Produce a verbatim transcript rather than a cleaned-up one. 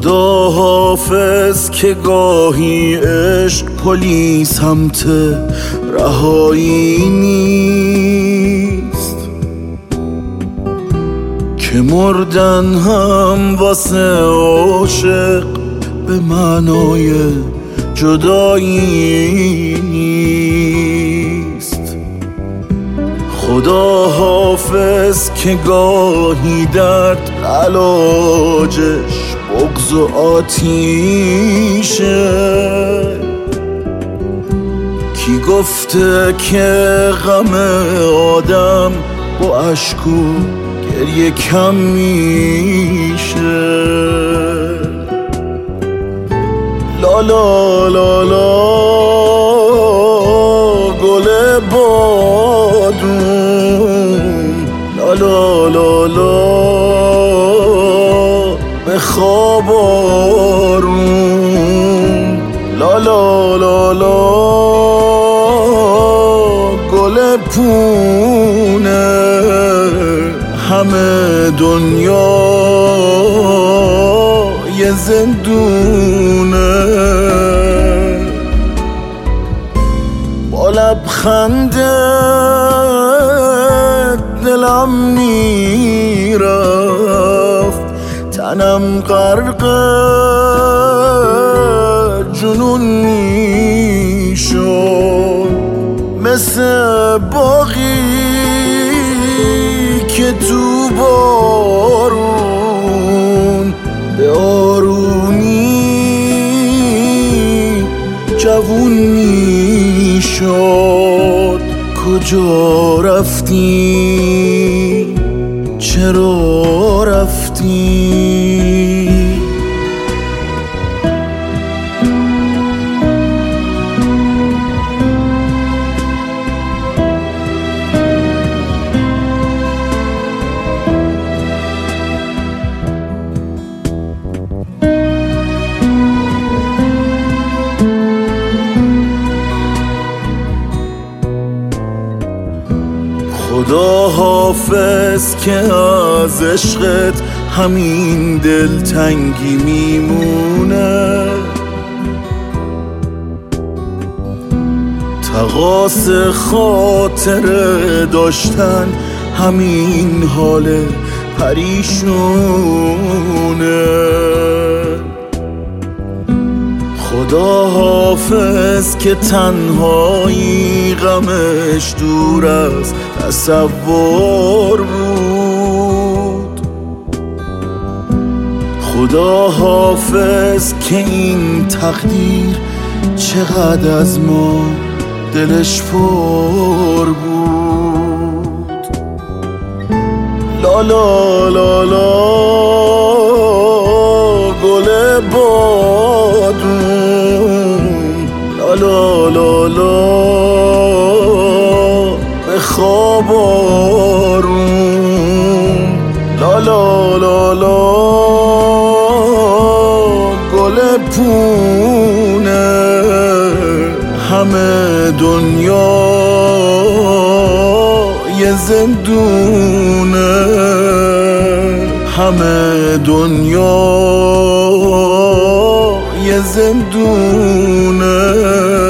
خدا حافظ که گاهی عشق پلی سمت رهایی نیست، که مردن هم واسه عاشق به معنای جدایی نیست. خدا حافظ که گاهی درد علاجش بغض و آتیشه، کی گفته که غم آدم با اشک و گریه کم میشه. لا لا لا لا گل بادون، لا لا لا لا به خواب آروم، لا لا لا لا گل پونه، همه دنیا یه زندونه. با لبخنده دلم میرفت، تنم غرق جنون میشد، مثل باغی که تو بارون به آرومی جوون میشد. کجا رفتی؟ چرا رفتی؟ خدا حافظ که از عشقت همین دلتنگی میمونه، تقاص خاطر داشتن همین حال پریشونه. خدا حافظ که تنهایی غمش دور از تصور بود. خدا حافظ که این تقدیر چقدر از ما دلش پر بود. لا لا لا لا گل بادون، لا لا لا لا به خواب آروم، لا لا لا لا گل پونه، همه دنیا یه زندونه، همه دنیا یه زندونه.